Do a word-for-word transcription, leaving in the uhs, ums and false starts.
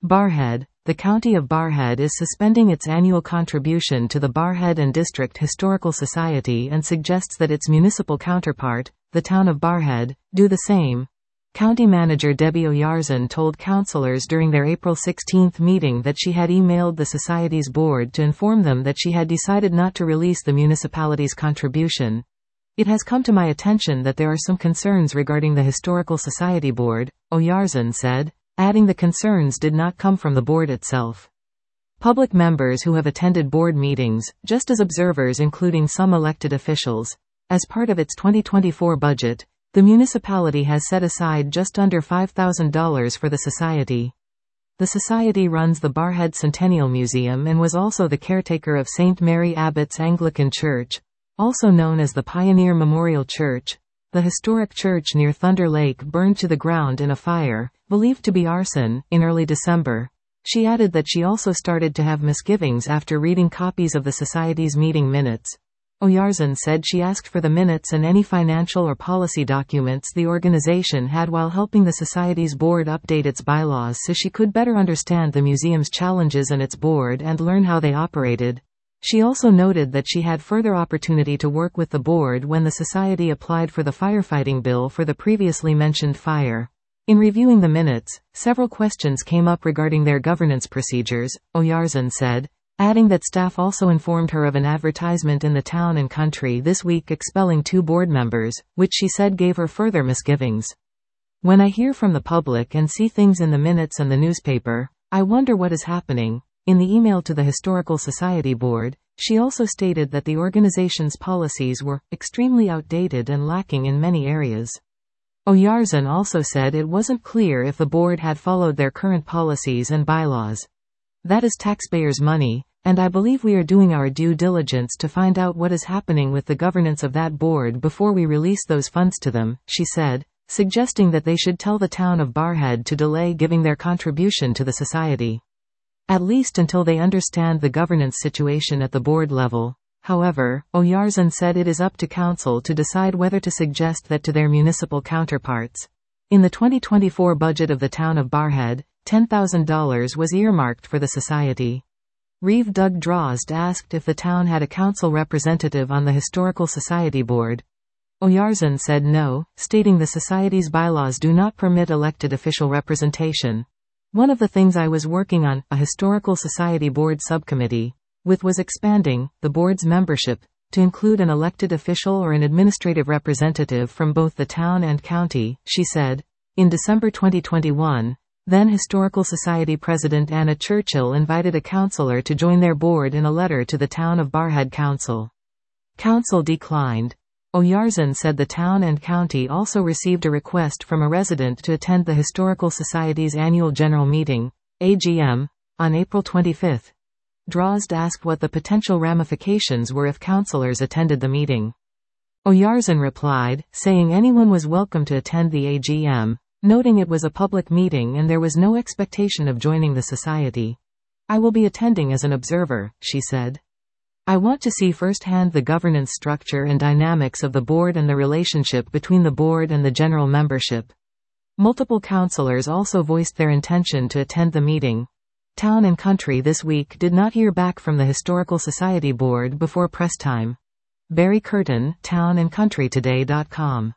Barrhead. The County of Barrhead is suspending its annual contribution to the Barrhead and District Historical Society and suggests that its municipal counterpart, the town of Barrhead, do the same. County Manager Debbie Oyarzun told councillors during their April sixteenth meeting that she had emailed the Society's board to inform them that she had decided not to release the municipality's contribution. It has come to my attention that there are some concerns regarding the Historical Society board, Oyarzun said, adding the concerns did not come from the board itself. Public members who have attended board meetings, just as observers including some elected officials. As part of its twenty twenty-four budget, the municipality has set aside just under five thousand dollars for the society. The society runs the Barrhead Centennial Museum and was also the caretaker of Saint Mary Abbots Anglican Church, also known as the Pioneer Memorial Church. The historic church near Thunder Lake burned to the ground in a fire, believed to be arson, in early December. She added that she also started to have misgivings after reading copies of the Society's meeting minutes. Oyarzun said she asked for the minutes and any financial or policy documents the organization had while helping the Society's board update its bylaws so she could better understand the museum's challenges and its board and learn how they operated. She also noted that she had further opportunity to work with the board when the Society applied for the firefighting bill for the previously mentioned fire. In reviewing the minutes, several questions came up regarding their governance procedures, Oyarzun said, adding that staff also informed her of an advertisement in the Town and Country this week expelling two board members, which she said gave her further misgivings. When I hear from the public and see things in the minutes and the newspaper, I wonder what is happening. In the email to the Historical Society board, she also stated that the organization's policies were extremely outdated and lacking in many areas. Oyarzun also said it wasn't clear if the board had followed their current policies and bylaws. That is taxpayers' money, and I believe we are doing our due diligence to find out what is happening with the governance of that board before we release those funds to them, she said, suggesting that they should tell the town of Barrhead to delay giving their contribution to the society. At least until they understand the governance situation at the board level. However, Oyarzun said it is up to council to decide whether to suggest that to their municipal counterparts. In the twenty twenty-four budget of the town of Barrhead, ten thousand dollars was earmarked for the society. Reeve Doug Drozd asked if the town had a council representative on the Historical Society board. Oyarzun said no, stating the society's bylaws do not permit elected official representation. One of the things I was working on, a Historical Society board subcommittee, with was expanding the board's membership to include an elected official or an administrative representative from both the town and county, she said. In December twenty twenty-one, then Historical Society President Anna Churchill invited a councillor to join their board in a letter to the town of Barrhead Council. Council declined. Oyarzun said the town and county also received a request from a resident to attend the Historical Society's annual general meeting, A G M, on April twenty-fifth. Drozd asked what the potential ramifications were if councillors attended the meeting. Oyarzun replied, saying anyone was welcome to attend the A G M, noting it was a public meeting and there was no expectation of joining the society. I will be attending as an observer, she said. I want to see firsthand the governance structure and dynamics of the board and the relationship between the board and the general membership. Multiple councillors also voiced their intention to attend the meeting. Town and Country this week did not hear back from the Historical Society board before press time. Barry Curtin, town and country today dot com.